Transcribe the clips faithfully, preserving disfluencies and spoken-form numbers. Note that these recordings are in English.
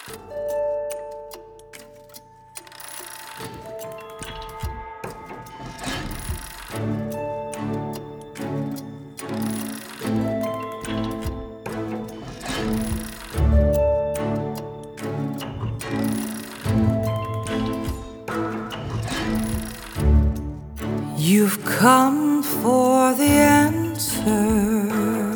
You've come for the answer,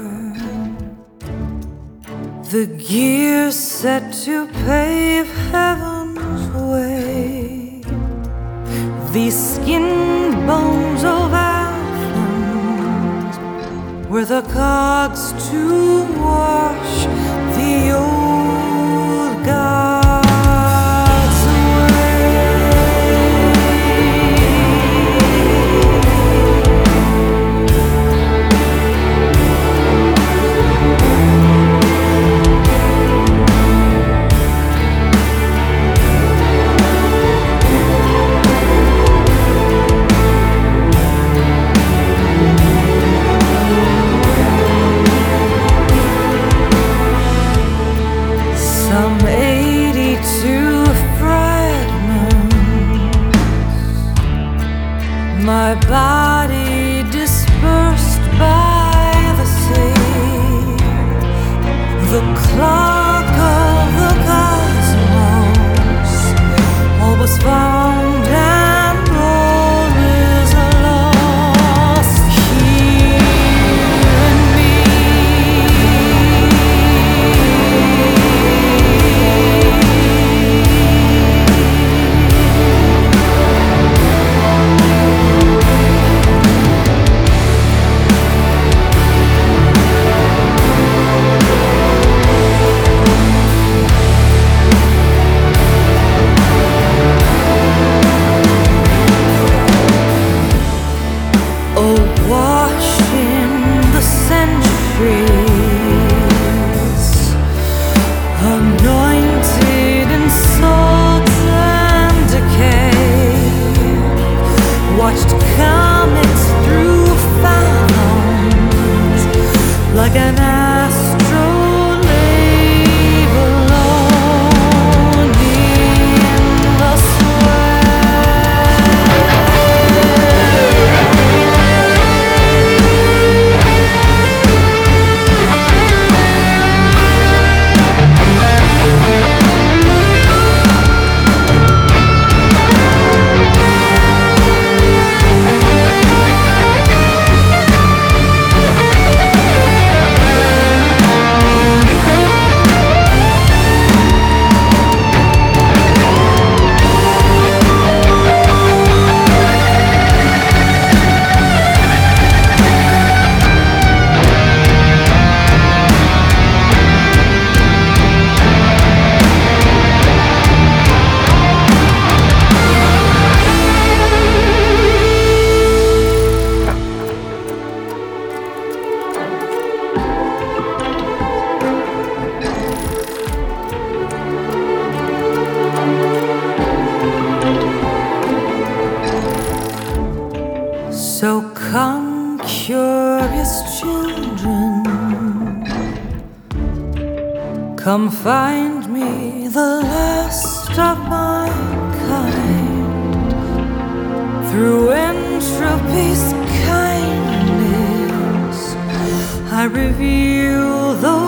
the gear set to pave heaven's way. These skin bones of Athens were the gods to wash the old gods. Some eighty-two fragments, my body dispersed by the sea. The clock of the cosmos, all was found and all is lost here in me. Anointed in salt and decay, watched comets through fathoms like an astrolabe alone in the So come, curious children, come find me, the last of my kind. Through entropy's kindness, I reveal the